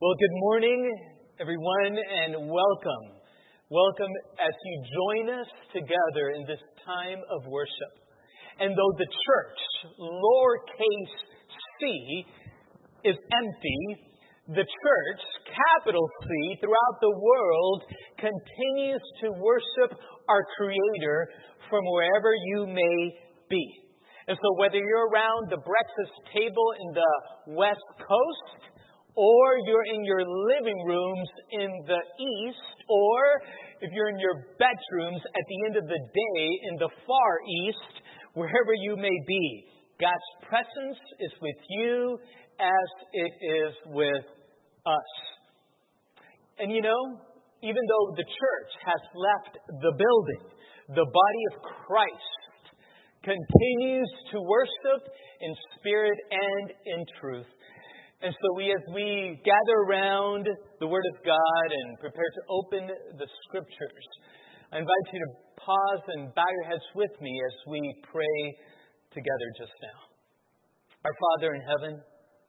Well, good morning, everyone, and welcome. Welcome as you join us together in this time of worship. And though the church, lowercase c, is empty, the church, capital C, throughout the world continues to worship our Creator from wherever you may be. And so whether you're around the breakfast table in the West Coast, or you're in your living rooms in the East, or if you're in your bedrooms at the end of the day in the Far East, wherever you may be, God's presence is with you as it is with us. And you know, even though the church has left the building, the body of Christ continues to worship in spirit and in truth. And so as we gather around the Word of God and prepare to open the Scriptures, I invite you to pause and bow your heads with me as we pray together just now. Our Father in heaven,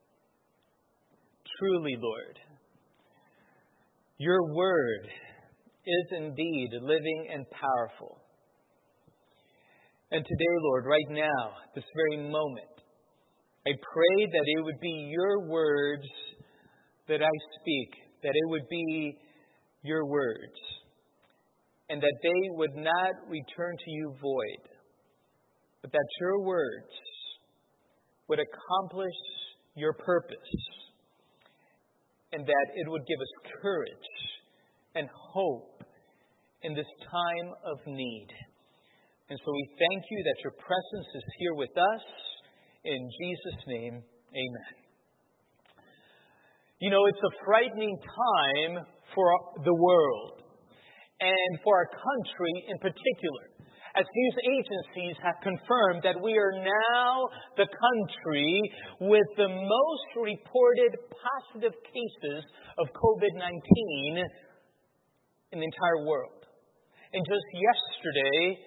truly, Lord, your Word is indeed living and powerful. And today, Lord, right now, this very moment, I pray that it would be your words that I speak, that it would be your words, and that they would not return to you void, but that your words would accomplish your purpose, and that it would give us courage and hope in this time of need. And so we thank you that your presence is here with us. In Jesus' name, amen. You know, it's a frightening time for the world and for our country in particular, as news agencies have confirmed that we are now the country with the most reported positive cases of COVID-19 in the entire world. And just yesterday,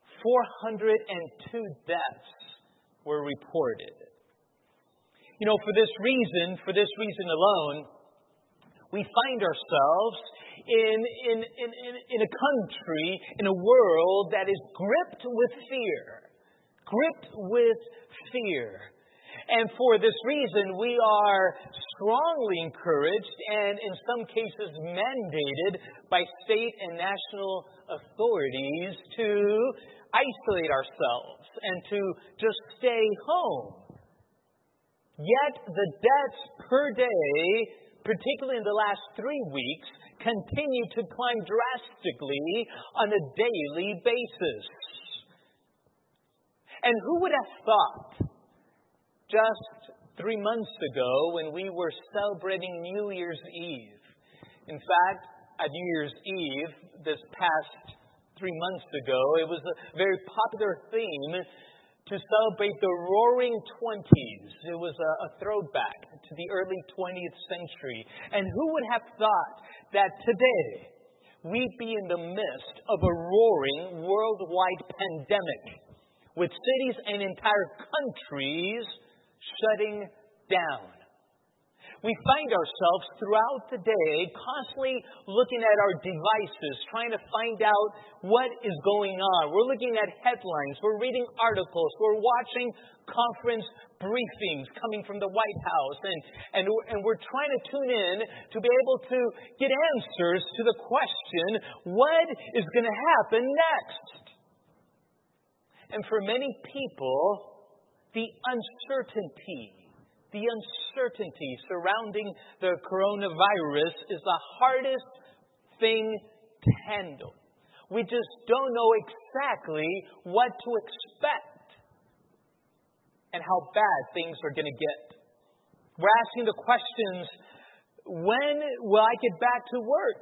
402 deaths were reported. You know, for this reason alone, we find ourselves in a country, in a world that is gripped with fear. And for this reason, we are strongly encouraged and in some cases mandated by state and national authorities to isolate ourselves and to just stay home. Yet the deaths per day, particularly in the last 3 weeks, continue to climb drastically on a daily basis. And who would have thought just 3 months ago when we were celebrating New Year's Eve? In fact, at New Year's Eve, this past 3 months ago, it was a very popular theme to celebrate the Roaring Twenties. It was a throwback to the early 20th century. And who would have thought that today we'd be in the midst of a roaring worldwide pandemic with cities and entire countries shutting down? We find ourselves throughout the day constantly looking at our devices, trying to find out what is going on. We're looking at headlines. We're reading articles. We're watching conference briefings coming from the White House. And we're trying to tune in to be able to get answers to the question, what is going to happen next? And for many people, the uncertainty surrounding the coronavirus is the hardest thing to handle. We just don't know exactly what to expect and how bad things are going to get. We're asking the questions, when will I get back to work?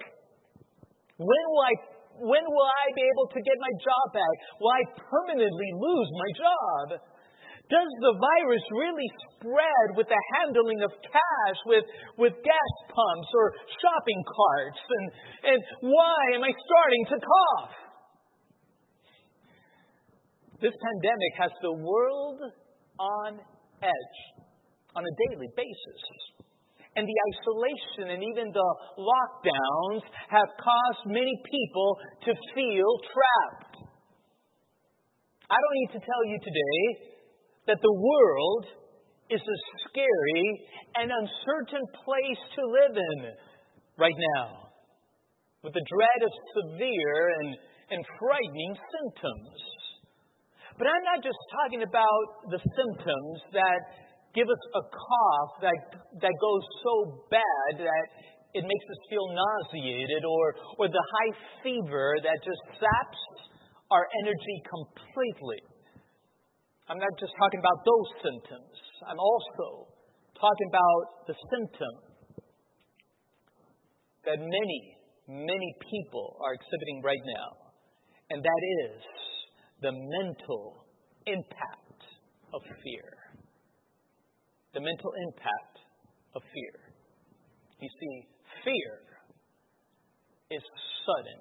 When will I be able to get my job back? Will I permanently lose my job? Does the virus really spread with the handling of cash, with gas pumps or shopping carts? And why am I starting to cough? This pandemic has the world on edge on a daily basis. and the isolation and even the lockdowns have caused many people to feel trapped. I don't need to tell you today that the world is a scary and uncertain place to live in right now, with the dread of severe and frightening symptoms. But I'm not just talking about the symptoms that give us a cough that goes so bad that it makes us feel nauseated, or the high fever that just saps our energy completely. I'm not just talking about those symptoms. I'm also talking about the symptom that many people are exhibiting right now, and that is the mental impact of fear. The mental impact of fear. You see, fear is sudden.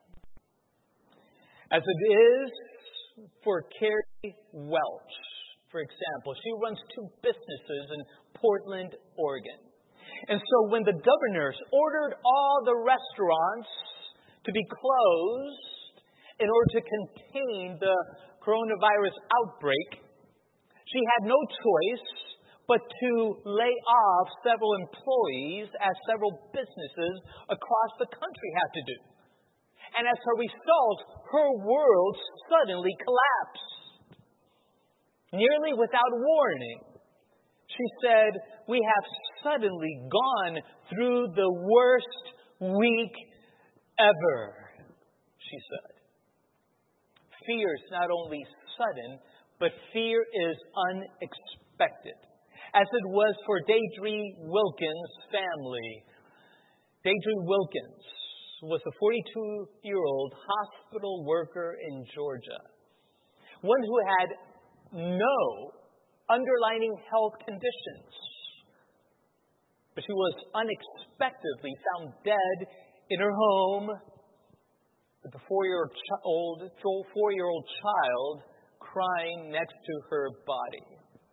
As it is for Carrie Welch, for example. She runs 2 businesses in Portland, Oregon. And so when the governors ordered all the restaurants to be closed in order to contain the coronavirus outbreak, she had no choice but to lay off several employees, as several businesses across the country had to do. And as a result, her world suddenly collapsed. Nearly without warning, she said, "We have suddenly gone through the worst week ever," she said. Fear is not only sudden, but fear is unexpected, as it was for Deidre Wilkins' family. Deidre Wilkins was a 42-year-old hospital worker in Georgia, one who had no underlying health conditions. But she was unexpectedly found dead in her home with a 4-year-old child crying next to her body.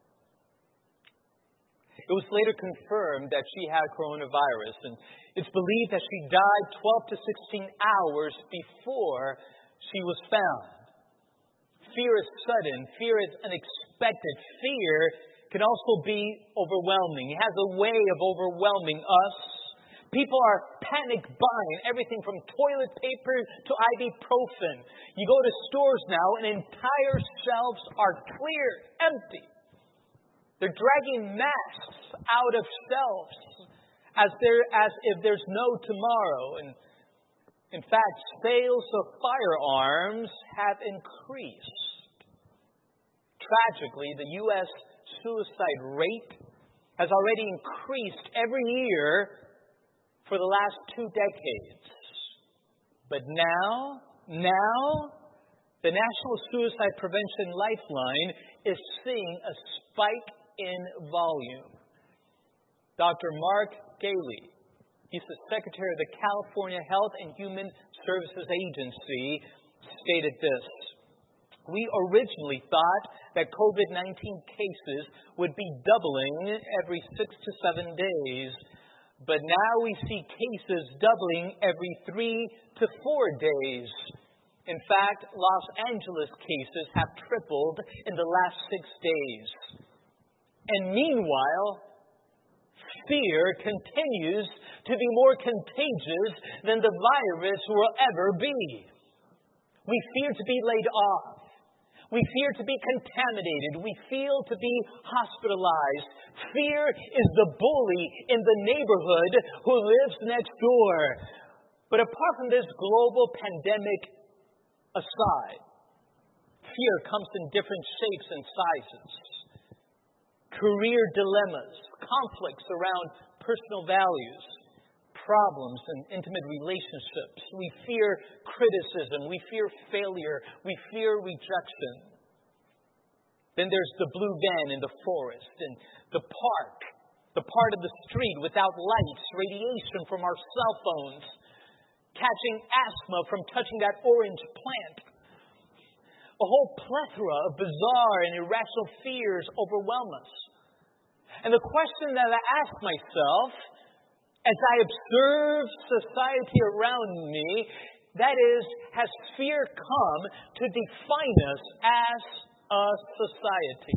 It was later confirmed that she had coronavirus, and it's believed that she died 12 to 16 hours before she was found. Fear is sudden. Fear is unexpected. Fear can also be overwhelming. It has a way of overwhelming us. People are panic buying everything from toilet paper to ibuprofen. You go to stores now and entire shelves are clear, empty. They're dragging masks out of shelves as if there's no tomorrow. And in fact, sales of firearms have increased. Tragically, the U.S. suicide rate has already increased every year for the last 2 decades. But now, the National Suicide Prevention Lifeline is seeing a spike in volume. Dr. Mark Galey, he's the Secretary of the California Health and Human Services Agency, stated this: "We originally thought that COVID-19 cases would be doubling every 6 to 7 days, but now we see cases doubling every 3 to 4 days. In fact, Los Angeles cases have tripled in the last 6 days. And meanwhile, fear continues to be more contagious than the virus will ever be. We fear to be laid off. We fear to be contaminated. We fear to be hospitalized. Fear is the bully in the neighborhood who lives next door." But apart from this global pandemic aside, fear comes in different shapes and sizes. Career dilemmas, conflicts around personal values, problems in intimate relationships. We fear criticism. We fear failure. We fear rejection. Then there's the blue van in the forest and the park, the part of the street without lights, radiation from our cell phones, catching asthma from touching that orange plant. A whole plethora of bizarre and irrational fears overwhelm us. And the question that I ask myself As I observe society around me, that is, has fear come to define us as a society?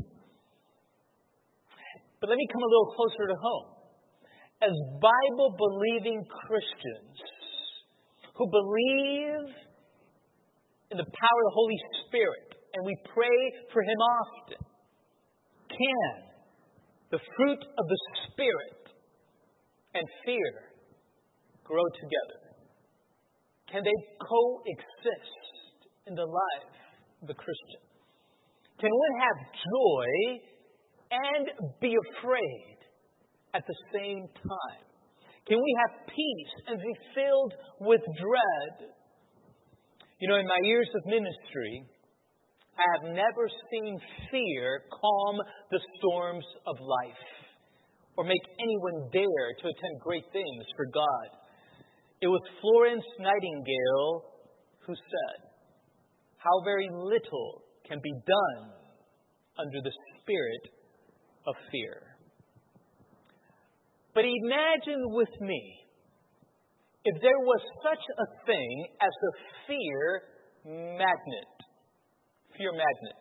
But let me come a little closer to home. As Bible-believing Christians who believe in the power of the Holy Spirit, and we pray for Him often, can the fruit of the Spirit and fear grow together? Can they coexist in the life of the Christian? Can one have joy and be afraid at the same time? Can we have peace and be filled with dread? You know, in my years of ministry, I have never seen fear calm the storms of life or make anyone dare to attempt great things for God. It was Florence Nightingale who said, "How very little can be done under the spirit of fear." But imagine with me if there was such a thing as a fear magnet. Fear magnet.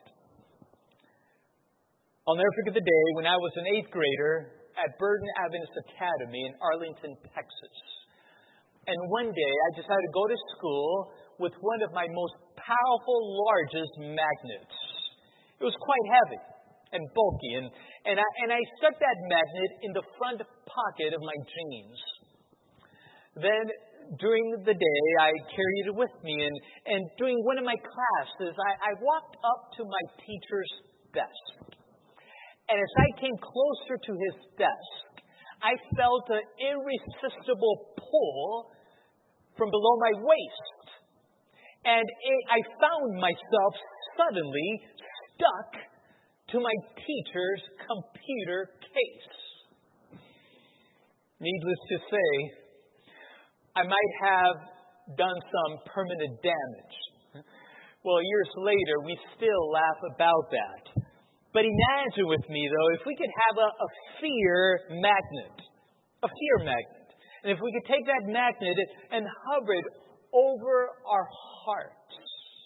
I'll never forget the day when I was an 8th grader at Burden Adventist Academy in Arlington, Texas. And one day I decided to go to school with one of my most powerful, largest magnets. It was quite heavy and bulky, and I stuck that magnet in the front pocket of my jeans. Then during the day, I carried it with me, and during one of my classes, I walked up to my teacher's desk. And as I came closer to his desk, I felt an irresistible pull from below my waist. And I found myself suddenly stuck to my teacher's computer case. Needless to say, I might have done some permanent damage. Well, years later, we still laugh about that. But imagine with me, though, if we could have a fear magnet. A fear magnet. And if we could take that magnet and hover it over our hearts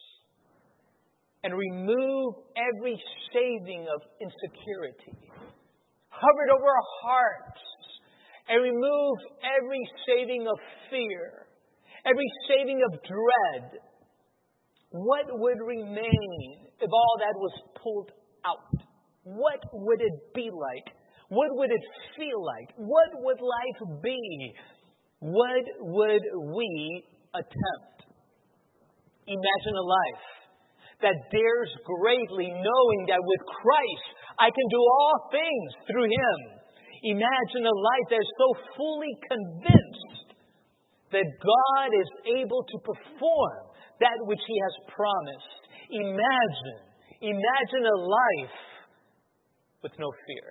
and remove every shaving of insecurity. Hover it over our hearts and remove every shaving of fear, every shaving of dread. What would remain if all that was pulled out? What would it be like? What would it feel like? What would life be? What would we attempt? Imagine a life that dares greatly, knowing that with Christ I can do all things through Him. Imagine a life that is so fully convinced that God is able to perform that which He has promised. Imagine a life with no fear.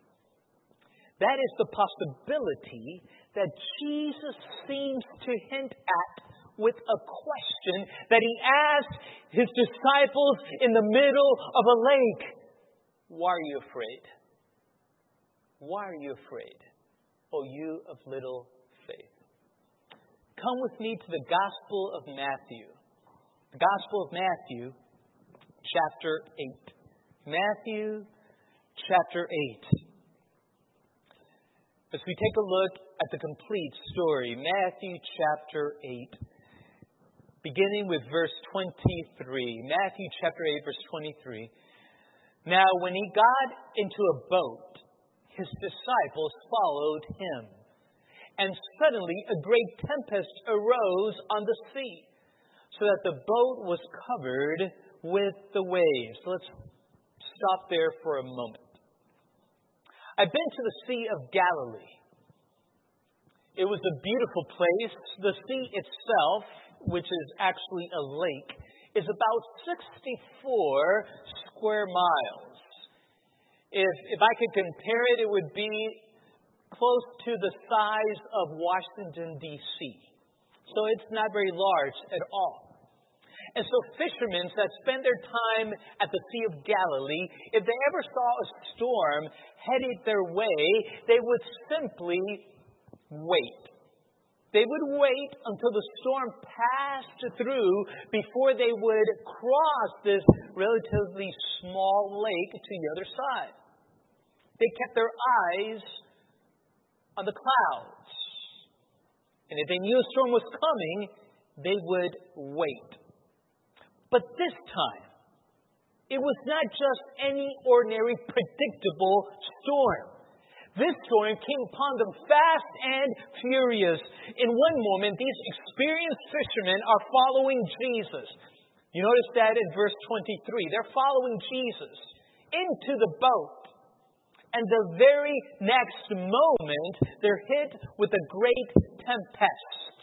That is the possibility that Jesus seems to hint at with a question that He asked His disciples in the middle of a lake. Why are you afraid? Why are you afraid, O you of little faith? Come with me to the Gospel of Matthew. The Gospel of Matthew, chapter 8. Matthew, chapter 8. As we take a look at the complete story, Matthew chapter 8, beginning with verse 23. Matthew chapter 8, verse 23. Now, when He got into a boat, His disciples followed Him. And suddenly a great tempest arose on the sea, so that the boat was covered with the waves. Let's stop there for a moment. I've been to the Sea of Galilee. It was a beautiful place. The sea itself, which is actually a lake, is about 64 square miles. If I could compare it, it would be close to the size of Washington, D.C. So it's not very large at all. And so fishermen that spend their time at the Sea of Galilee, if they ever saw a storm headed their way, they would simply wait. They would wait until the storm passed through before they would cross this relatively small lake to the other side. They kept their eyes on the clouds. And if they knew a storm was coming, they would wait. But this time, it was not just any ordinary, predictable storm. This storm came upon them fast and furious. In one moment, these experienced fishermen are following Jesus. You notice that in verse 23. They're following Jesus into the boat. And the very next moment, they're hit with a great tempest.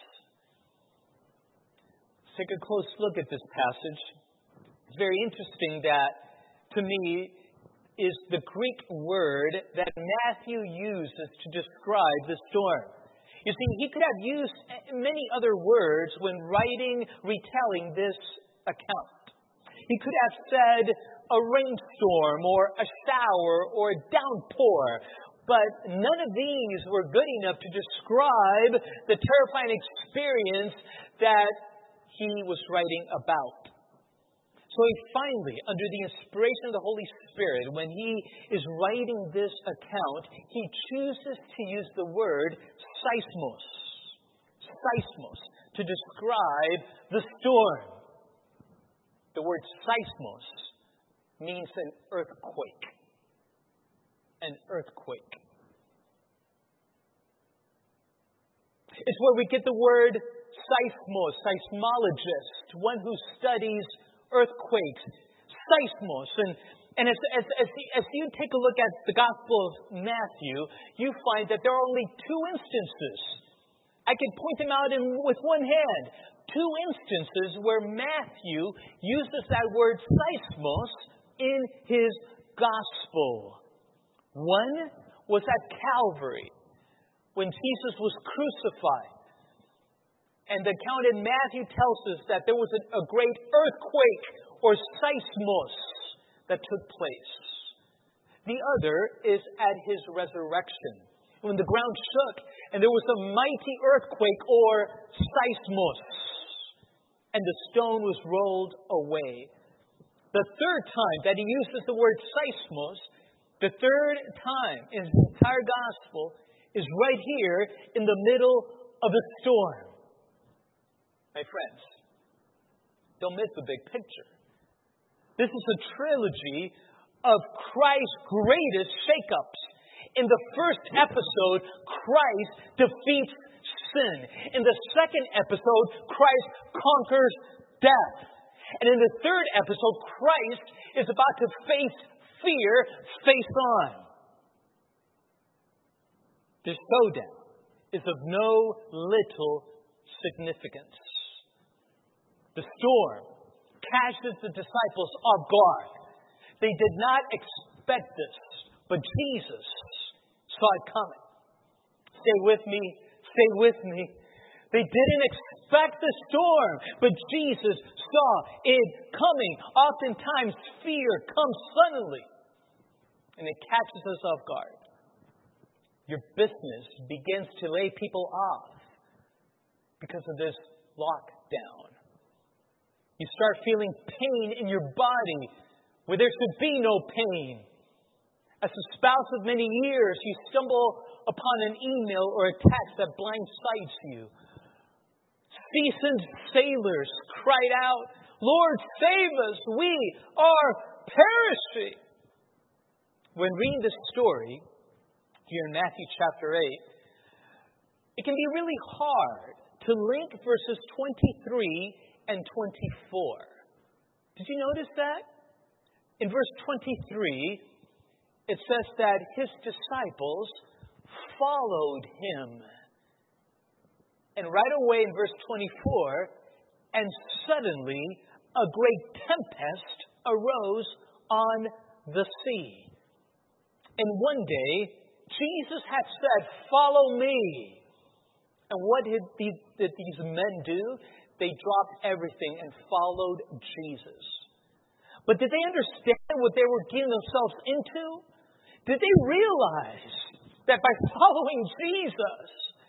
Let's take a close look at this passage. It's very interesting that, to me, is the Greek word that Matthew uses to describe the storm. You see, he could have used many other words when retelling this account. He could have said a rainstorm or a shower or a downpour, but none of these were good enough to describe the terrifying experience that he was writing about. So he finally, under the inspiration of the Holy Spirit, when he is writing this account, he chooses to use the word seismos. Seismos, to describe the storm. The word seismos means an earthquake. An earthquake. It's where we get the word seismos, seismologist, one who studies earthquakes, seismos. And as you take a look at the Gospel of Matthew, you find that there are only two instances. I can point them out with one hand. Two instances where Matthew uses that word seismos in his Gospel. One was at Calvary, when Jesus was crucified. And the account in Matthew tells us that there was a great earthquake or seismos that took place. The other is at his resurrection, when the ground shook and there was a mighty earthquake or seismos, and the stone was rolled away. The third time that he uses the word seismos, the third time in his entire gospel, is right here in the middle of the storm. My friends, don't miss the big picture. This is a trilogy of Christ's greatest shakeups. In the first episode, Christ defeats sin. In the second episode, Christ conquers death. And in the third episode, Christ is about to face fear face on. The showdown is of no little significance. The storm catches the disciples off guard. They did not expect this, but Jesus saw it coming. Stay with me. Stay with me. They didn't expect the storm, but Jesus saw it coming. Oftentimes, fear comes suddenly, and it catches us off guard. Your business begins to lay people off because of this lockdown. You start feeling pain in your body where there should be no pain. As a spouse of many years, you stumble upon an email or a text that blindsides you. Seasoned sailors cried out, "Lord, save us! We are perishing!" When reading this story here in Matthew chapter 8, it can be really hard to link verses 23 and 24. Did you notice that? In verse 23, it says that his disciples followed him. And right away in verse 24, and suddenly a great tempest arose on the sea. And one day, Jesus had said, "Follow me." And what did these men do? They dropped everything and followed Jesus. But did they understand what they were getting themselves into? Did they realize that by following Jesus,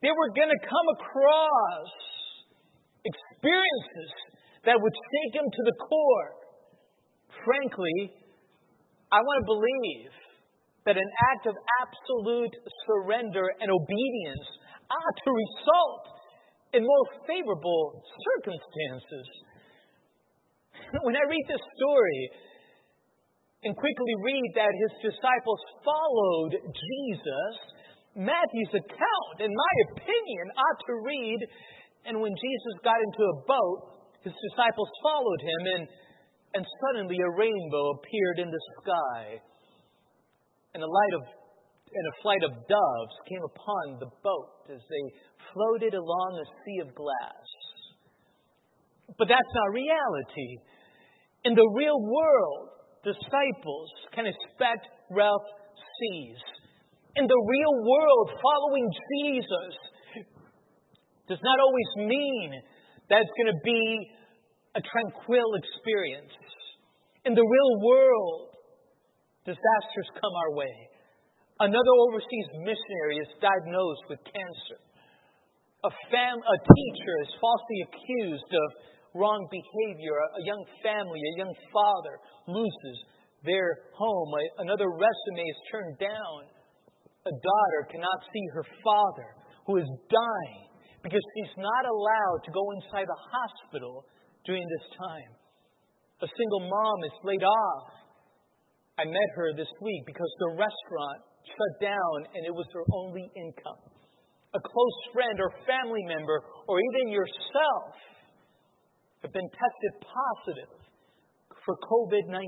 They were going to come across experiences that would shake them to the core. Frankly, I want to believe that an act of absolute surrender and obedience ought to result in more favorable circumstances. When I read this story and quickly read that his disciples followed Jesus, Matthew's account, in my opinion, ought to read, and when Jesus got into a boat, his disciples followed him, and suddenly a rainbow appeared in the sky, and a flight of doves came upon the boat as they floated along a sea of glass. But that's not reality. In the real world, disciples can expect rough seas. In the real world, following Jesus does not always mean that it's going to be a tranquil experience. In the real world, disasters come our way. Another overseas missionary is diagnosed with cancer. A teacher is falsely accused of wrong behavior. A young family, a young father loses their home. Another resume is turned down. A daughter cannot see her father, who is dying, because she's not allowed to go inside the hospital during this time. A single mom is laid off. I met her this week because the restaurant shut down and it was her only income. A close friend or family member or even yourself have been tested positive for COVID-19.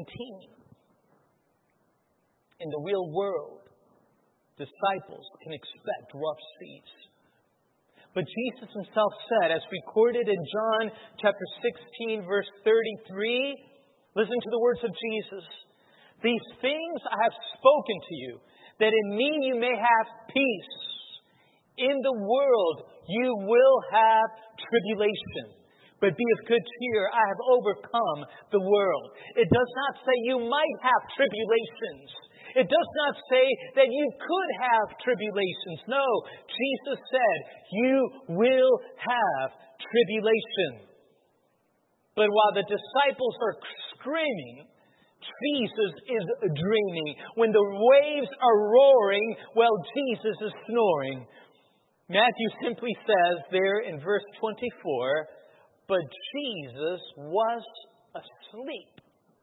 In the real world, disciples can expect rough seas. But Jesus himself said, as recorded in John chapter 16, verse 33, listen to the words of Jesus. These things I have spoken to you, that in me you may have peace. In the world you will have tribulation. But be of good cheer, I have overcome the world. It does not say you might have tribulations. It does not say that you could have tribulations. No, Jesus said, you will have tribulation. But while the disciples are screaming, Jesus is dreaming. When the waves are roaring, well, Jesus is snoring. Matthew simply says there in verse 24, but Jesus was asleep.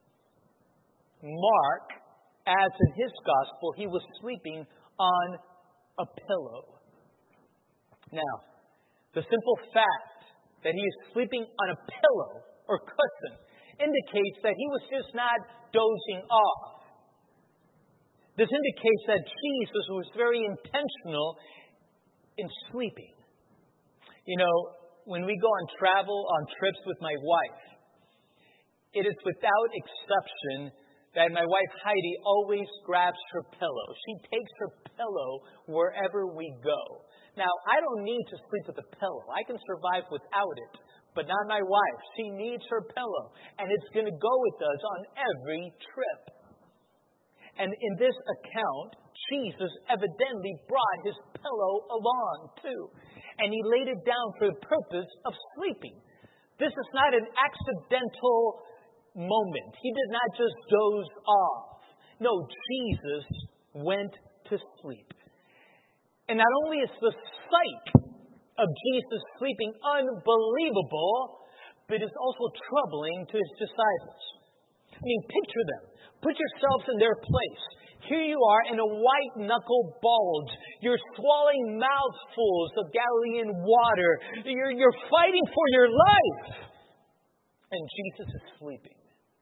Mark adds in his gospel, he was sleeping on a pillow. Now, the simple fact that he is sleeping on a pillow or cushion indicates that he was just not dozing off. This indicates that Jesus was very intentional in sleeping. You know, when we go on trips with my wife, it is without exception that my wife Heidi always grabs her pillow. She takes her pillow wherever we go. Now, I don't need to sleep with a pillow. I can survive without it. But not my wife. She needs her pillow. And it's going to go with us on every trip. And in this account, Jesus evidently brought his pillow along too. And he laid it down for the purpose of sleeping. This is not an accidental moment. He did not just doze off. No, Jesus went to sleep. And not only is the sight of Jesus sleeping unbelievable, but it's also troubling to his disciples. I mean, picture them. Put yourselves in their place. Here you are in a white-knuckle bulge. You're swallowing mouthfuls of Galilean water. You're fighting for your life. And Jesus is sleeping.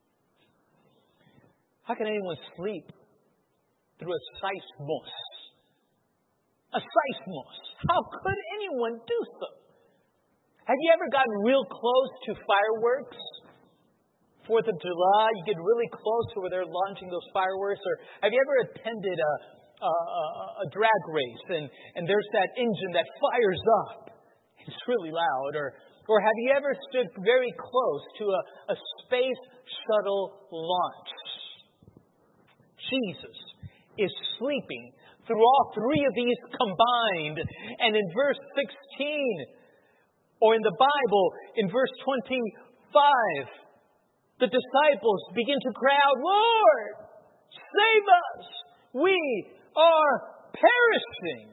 How can anyone sleep through a seismos? A seismos. How could anyone do so? Have you ever gotten real close to fireworks? 4th of July, you get really close to where they're launching those fireworks. Or have you ever attended a drag race and there's that engine that fires up? It's really loud. Or have you ever stood very close to a space shuttle launch? Jesus is sleeping through all three of these combined. And in verse 16, or in the Bible, in verse 25, the disciples begin to cry out, "Lord, save us! We are perishing."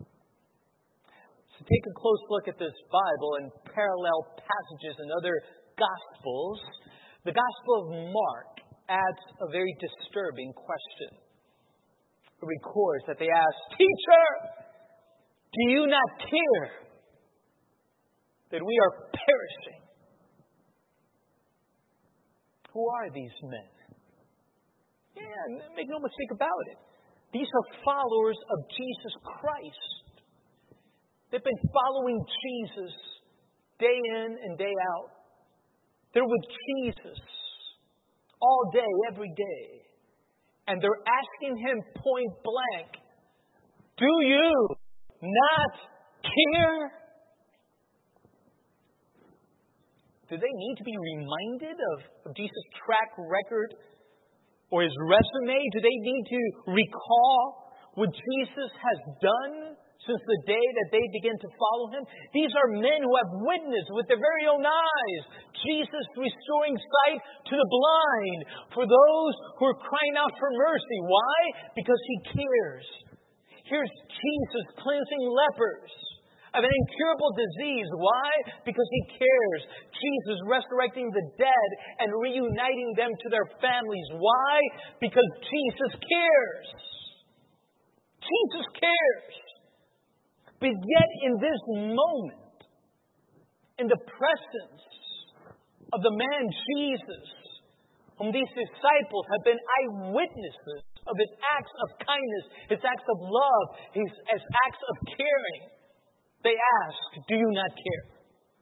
So take a close look at this Bible and parallel passages in other Gospels. The Gospel of Mark adds a very disturbing question. It records that they asked, "Teacher, do you not care that we are perishing?" Who are these men? Yeah, make no mistake about it. These are followers of Jesus Christ. They've been following Jesus day in and day out. They're with Jesus all day, every day. And they're asking him point blank, "Do you not care?" Do they need to be reminded of Jesus' track record or his resume? Do they need to recall what Jesus has done since the day that they began to follow him? These are men who have witnessed with their very own eyes Jesus restoring sight to the blind, for those who are crying out for mercy. Why? Because he cares. Here's Jesus cleansing lepers of an incurable disease. Why? Because he cares. Jesus resurrecting the dead and reuniting them to their families. Why? Because Jesus cares. Jesus cares. But yet in this moment, in the presence of the man Jesus, whom these disciples have been eyewitnesses of his acts of kindness, his acts of love, his acts of caring, they ask, "Do you not care?"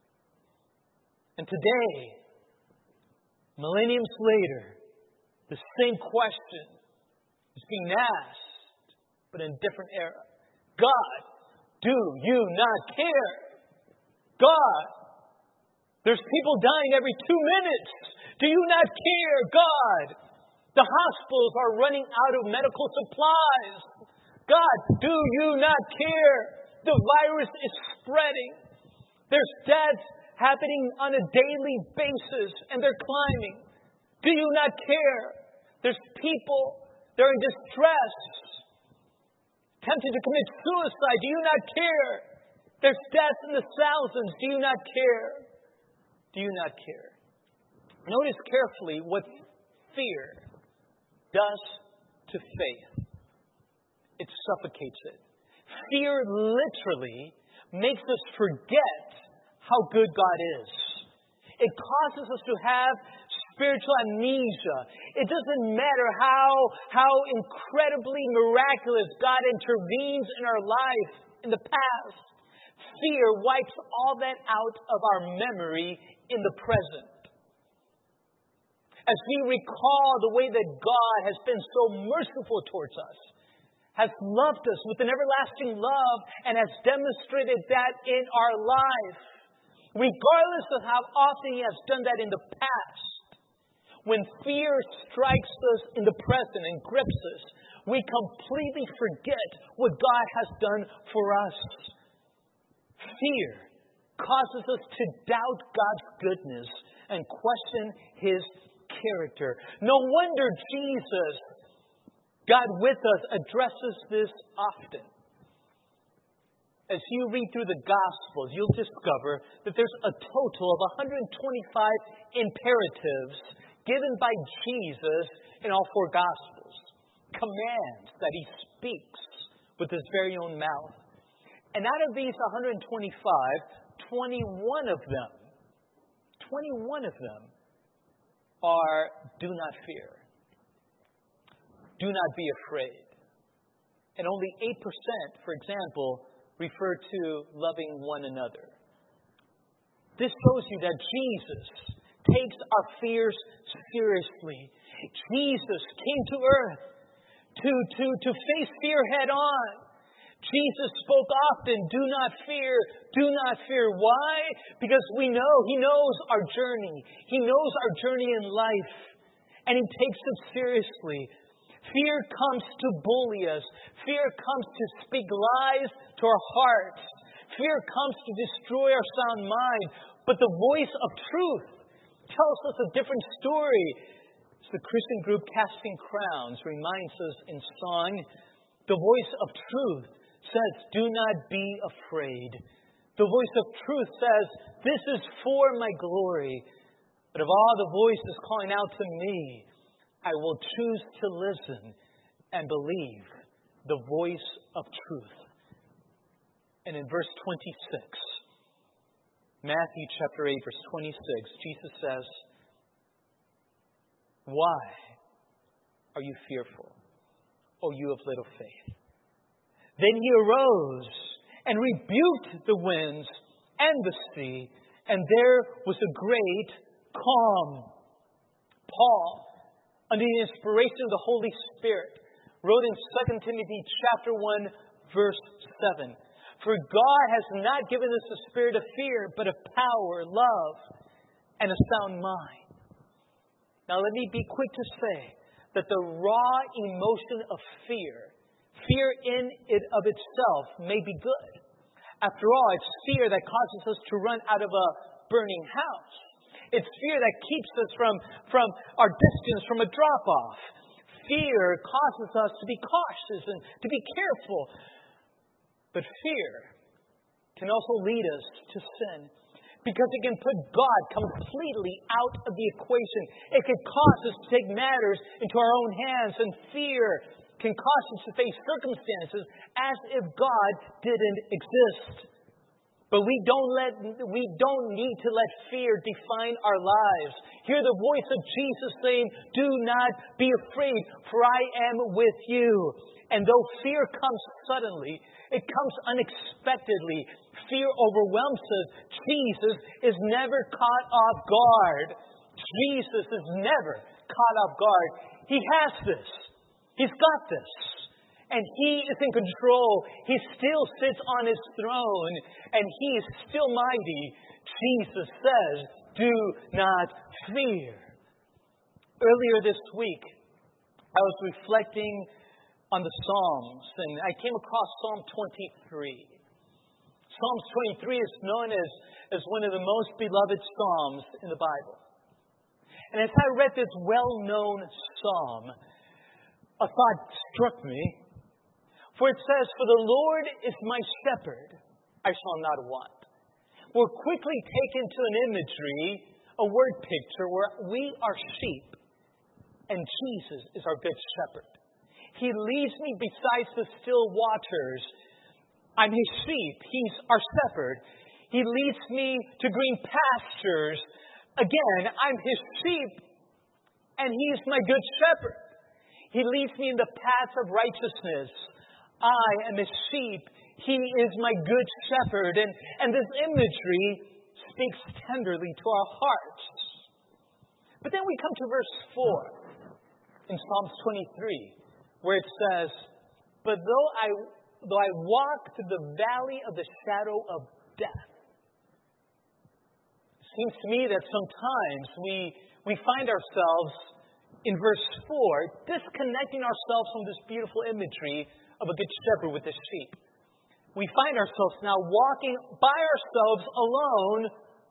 And today, millenniums later, the same question is being asked, but in a different era. God, do you not care? God, there's people dying every 2 minutes. Do you not care? God, the hospitals are running out of medical supplies. God, do you not care? The virus is spreading. There's deaths happening on a daily basis, and they're climbing. Do you not care? There's people, they're in distress, tempted to commit suicide. Do you not care? There's deaths in the thousands. Do you not care? Do you not care? Notice carefully what fear does to faith. It suffocates it. Fear literally makes us forget how good God is. It causes us to have spiritual amnesia. It doesn't matter how incredibly miraculous God intervenes in our life in the past. Fear wipes all that out of our memory in the present. As we recall the way that God has been so merciful towards us, has loved us with an everlasting love, and has demonstrated that in our life, regardless of how often He has done that in the past, when fear strikes us in the present and grips us, we completely forget what God has done for us. Fear causes us to doubt God's goodness and question His character. No wonder Jesus, God with us, addresses this often. As you read through the Gospels, you'll discover that there's a total of 125 imperatives given by Jesus in all four Gospels. Commands that He speaks with His very own mouth. And out of these 125, 21 of them are do not fear. Do not be afraid. And only 8%, for example, refer to loving one another. This shows you that Jesus takes our fears seriously. Jesus came to earth to face fear head on. Jesus spoke often, do not fear, do not fear. Why? Because He knows our journey. He knows our journey in life. And He takes it seriously. Fear comes to bully us. Fear comes to speak lies to our hearts. Fear comes to destroy our sound mind. But the voice of truth tells us a different story. As the Christian group Casting Crowns reminds us in song, the voice of truth says, do not be afraid. The voice of truth says, this is for my glory. But of all the voices calling out to me, I will choose to listen and believe the voice of truth. And in verse 26, Matthew chapter 8, verse 26, Jesus says, why are you fearful, O you of little faith? Then he arose and rebuked the winds and the sea, and there was a great calm. Paul, under the inspiration of the Holy Spirit, wrote in 2 Timothy chapter 1, verse 7, for God has not given us a spirit of fear, but of power, love, and a sound mind. Now let me be quick to say that the raw emotion of fear in it of itself may be good. After all, it's fear that causes us to run out of a burning house. It's fear that keeps us from our distance from a drop-off. Fear causes us to be cautious and to be careful. But fear can also lead us to sin, because it can put God completely out of the equation. It can cause us to take matters into our own hands, and fear can cause us to face circumstances as if God didn't exist. But we don't need to let fear define our lives. Hear the voice of Jesus saying, do not be afraid, for I am with you. And though fear comes suddenly, it comes unexpectedly. Fear overwhelms us. Jesus is never caught off guard. Jesus is never caught off guard. He has this. He's got this. And He is in control. He still sits on His throne. And He is still mighty. Jesus says, do not fear. Earlier this week, I was reflecting on the Psalms, and I came across Psalm 23. Psalms 23 is known as one of the most beloved Psalms in the Bible. And as I read this well-known Psalm, a thought struck me. For it says, for the Lord is my shepherd, I shall not want. We're quickly taken to an imagery, a word picture, where we are sheep, and Jesus is our good shepherd. He leads me beside the still waters. I'm His sheep. He's our shepherd. He leads me to green pastures. Again, I'm His sheep, and He's my good shepherd. He leads me in the paths of righteousness. I am His sheep. He is my good shepherd. And this imagery speaks tenderly to our hearts. But then we come to verse 4 in Psalms 23, where it says, but though I walk through the valley of the shadow of death. It seems to me that sometimes we find ourselves in verse 4 disconnecting ourselves from this beautiful imagery of a good shepherd with his sheep. We find ourselves now walking by ourselves alone,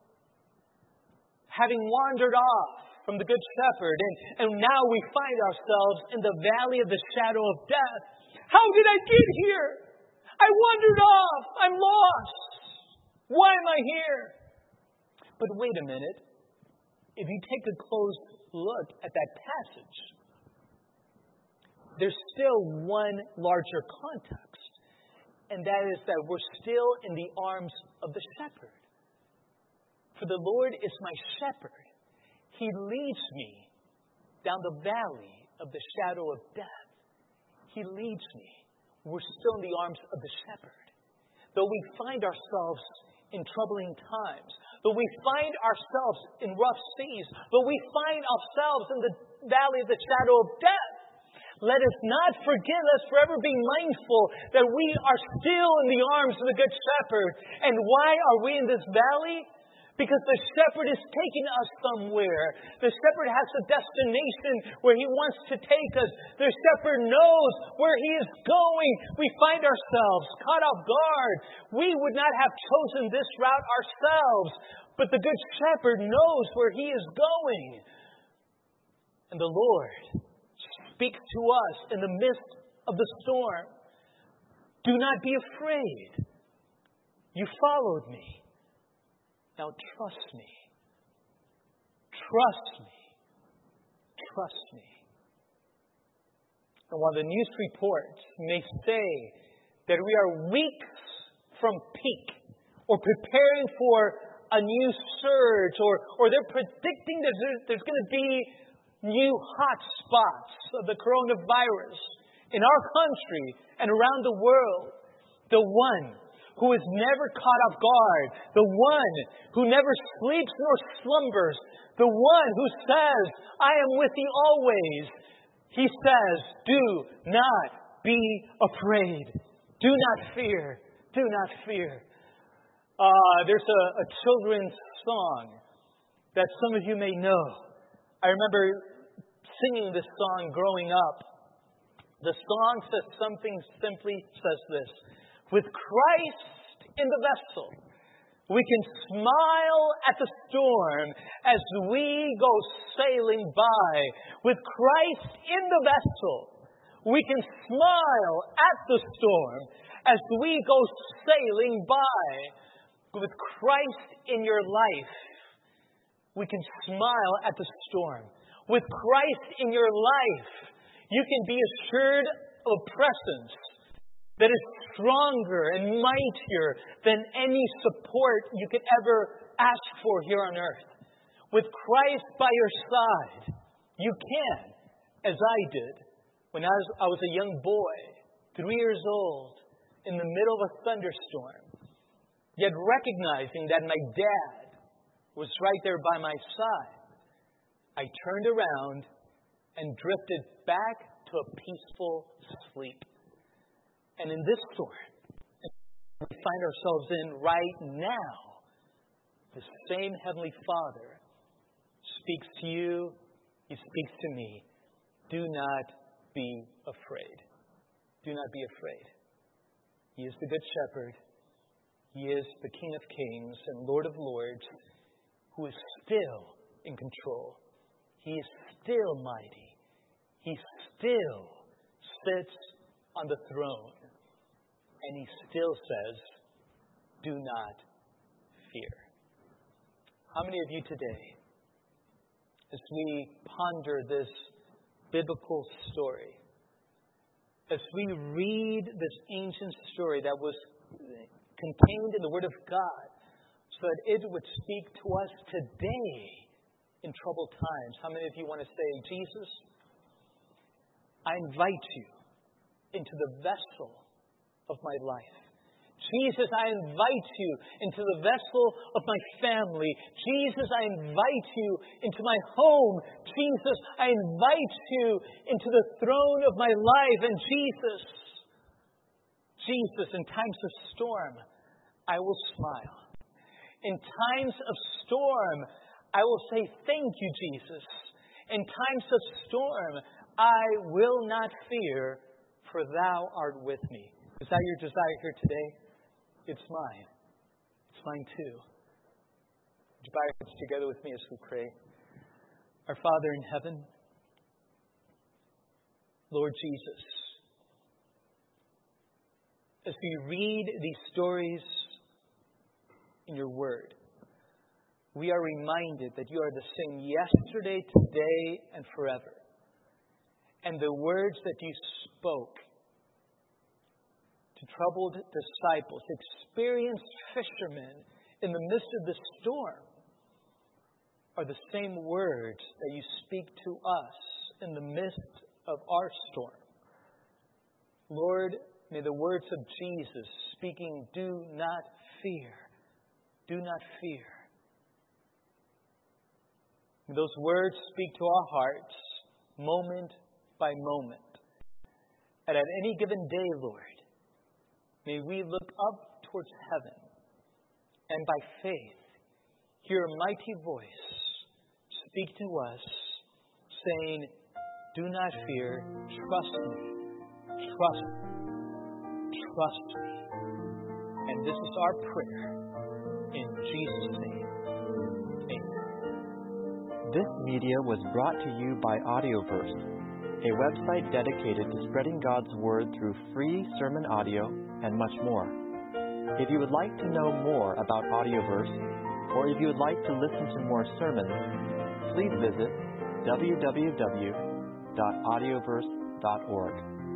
having wandered off from the good shepherd, and now we find ourselves in the valley of the shadow of death. How did I get here? I wandered off. I'm lost. Why am I here? But wait a minute. If you take a close look at that passage, there's still one larger context, and that is that we're still in the arms of the shepherd. For the Lord is my shepherd. He leads me down the valley of the shadow of death. He leads me. We're still in the arms of the shepherd. Though we find ourselves in troubling times, though we find ourselves in rough seas, though we find ourselves in the valley of the shadow of death, let us not forget, let's forever be mindful that we are still in the arms of the Good Shepherd. And why are we in this valley? Because the shepherd is taking us somewhere. The shepherd has a destination where he wants to take us. The shepherd knows where he is going. We find ourselves caught off guard. We would not have chosen this route ourselves. But the good shepherd knows where he is going. And the Lord speaks to us in the midst of the storm. Do not be afraid. You followed me. Now trust me. Trust me. Trust me. And while the news reports may say that we are weeks from peak or preparing for a new surge or they're predicting that there's going to be new hot spots of the coronavirus in our country and around the world, the one who is never caught off guard, the one who never sleeps nor slumbers, the one who says, I am with thee always. He says, do not be afraid. Do not fear. Do not fear. There's a children's song that some of you may know. I remember singing this song growing up. The song says simply says this. With Christ in the vessel, we can smile at the storm as we go sailing by. With Christ in the vessel, we can smile at the storm as we go sailing by. With Christ in your life, we can smile at the storm. With Christ in your life, you can be assured of a presence that is stronger and mightier than any support you could ever ask for here on earth. With Christ by your side, you can, as I did, when I was a young boy, 3 years old, in the middle of a thunderstorm, yet recognizing that my dad was right there by my side, I turned around and drifted back to a peaceful sleep. And in this storm we find ourselves in right now, the same Heavenly Father speaks to you. He speaks to me. Do not be afraid. Do not be afraid. He is the Good Shepherd. He is the King of Kings and Lord of Lords, who is still in control. He is still mighty. He still sits on the throne. And he still says, do not fear. How many of you today, as we ponder this biblical story, as we read this ancient story that was contained in the Word of God, so that it would speak to us today in troubled times, how many of you want to say, Jesus, I invite you into the vessel of my life. Jesus, I invite you into the vessel of my family. Jesus, I invite you into my home. Jesus, I invite you into the throne of my life. And Jesus, in times of storm, I will smile. In times of storm, I will say, thank you, Jesus. In times of storm, I will not fear, for thou art with me. Is that your desire here today? It's mine. It's mine too. Would you bow your heads together with me as we pray? Our Father in heaven, Lord Jesus, as we read these stories in your word, we are reminded that you are the same yesterday, today, and forever. And the words that you spoke to troubled disciples, experienced fishermen in the midst of the storm, are the same words that you speak to us in the midst of our storm. Lord, may the words of Jesus speaking, do not fear, do not fear. May those words speak to our hearts moment by moment. And at any given day, Lord, may we look up towards heaven and by faith hear a mighty voice speak to us, saying, do not fear, trust me, trust me, trust me. And this is our prayer in Jesus' name. Amen. This media was brought to you by Audioverse, a website dedicated to spreading God's Word through free sermon audio and much more. If you would like to know more about Audioverse, or if you would like to listen to more sermons, please visit www.audioverse.org.